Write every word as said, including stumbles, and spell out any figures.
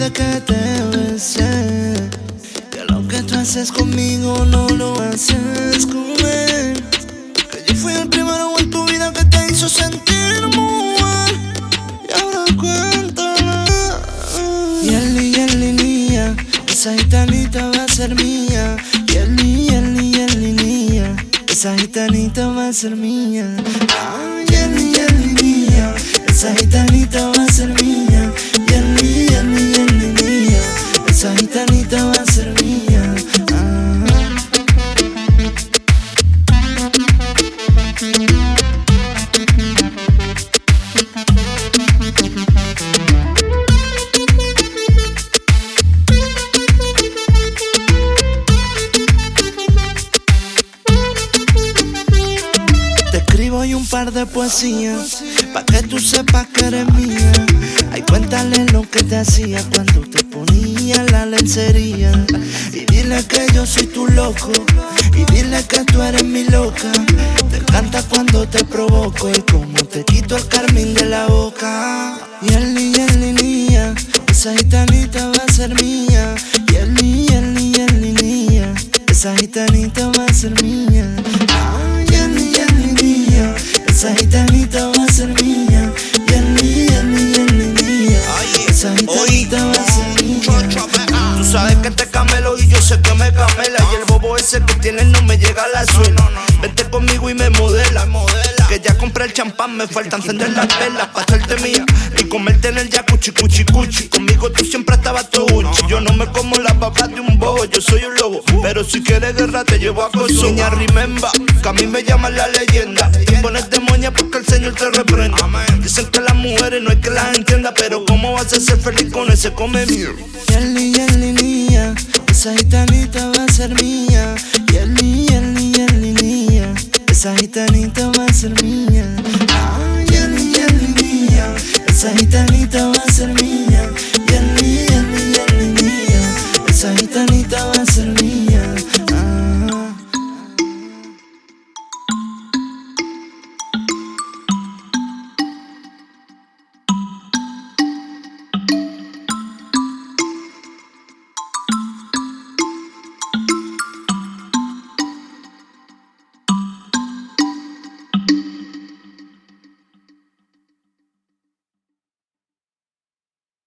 vez que te besé, que lo que tú haces conmigo no lo haces con él. Que yo fui el primero en tu vida que te hizo sentir mujer, y ahora cuéntala. Yeli, yeli, niña, esa gitanita va a ser mía. Yeli, yeli, yeli, niña, esa gitanita va a ser mía. Ah, yeli, yeli, niña, esa gitanita va a ser mía. Yeli, yeli, yeli, niña, esa gitanita va a ser mía. Ah. Te escribo hoy un par de poesías pa' que tú sepas que eres mía. Ay, cuéntale lo que te hacía cuando te ponía la lencería. Y dile que yo soy tu loco, y dile que tú eres mi loca. Te encanta cuando te provoco y como te quito el carmín de la boca. Yeli, yeli, niña, esa gitanita va a ser mía. Yeli, yeli, yeli, niña, esa gitanita va a ser mía. Ah, yeli, yeli, niña, esa gitanita va a ser mía. Yeli, yeli, yeli, niña, esa gitanita va a ser mía. Tú sabes que te camelo y yo sé que me camela. Y el bobo ese que tienes no me llega a la suela. Vente conmigo y me modela. Que ya compré el champán, me falta encender las velas pa' hacerte mía y comerte en el jacuzzi, cuchi, cuchi. Conmigo tú siempre estabas todo Gucci. Yo no me como las babas de un bobo, yo soy un lobo, pero si quieres guerra te llevo a coso. Niña, remember, que a mí me llaman la leyenda. Te pones demonia porque el Señor te reprenda. Dicen que las mujeres no hay que las entienda, pero ¿cómo vas a ser feliz con ese come mierda? Yeli, yeli, niña, esa gitanita va a ser mía. Yeli, yeli, yeli, niña, esa gitanita va a ser mía.